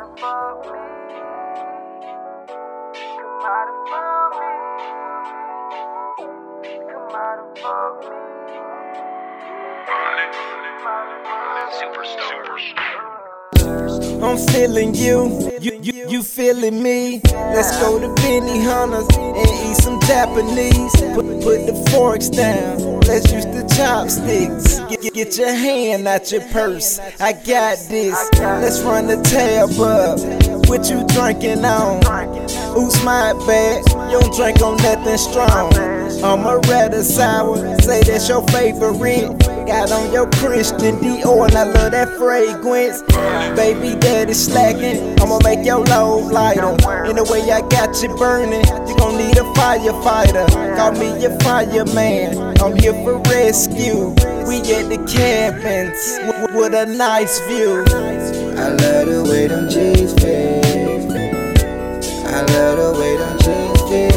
I'm feeling you feeling me. Let's go to Benihana's and eat some Japanese. Put the forks down, let's use the chopsticks. Get your hand out your purse, I got this. Let's run the tab up, what you drinking on? Oops, my bad, you don't drink on nothing strong. I'm a red or sour, say that's your favorite. Got on your Christian Dior and I love that fragrance. Baby daddy slacking, I'ma make your load lighter. In the way I got you burning, you gon' need a firefighter. Call me your fireman, I'm here for rescue. We at the cabins with a nice view. I love the way them jeans fit. I love the way them jeans fit.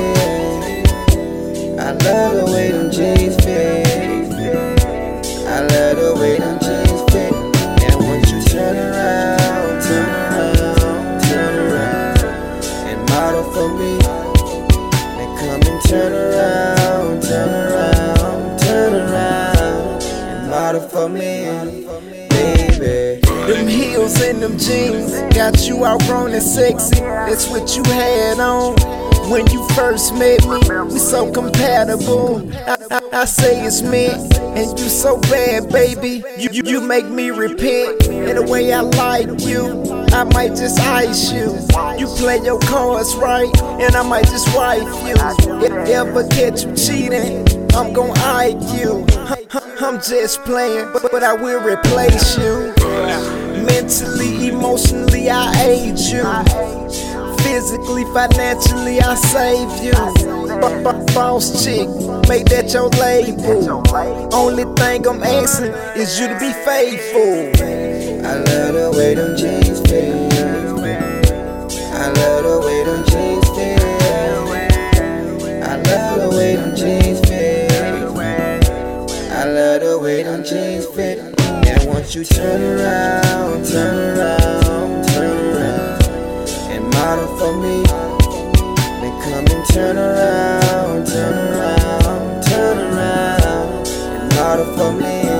I love the way them jeans fit. I love the way them jeans fit. And once you turn around, and model for me, then come and turn around, and model for me, baby. Them heels and them jeans got you outgrown and sexy. That's what you had on when you first met me. We so compatible, I say it's meant. And you so bad, baby, you make me repent. In the way I like you, I might just ice you. You play your cards right, and I might just wife you. If ever catch you cheating, I'm gon' eye you. I'm just playing, but I will replace you. Mentally, emotionally, I aid you. Physically, financially, I save you. Boss chick, make that your label. Only thing I'm asking is you to be faithful. I love the way them jeans fit. I love the way them jeans fit. I love the way them jeans fit. I love the way them jeans fit. And once you turn around, and model for me, then come and turn around, and model for me.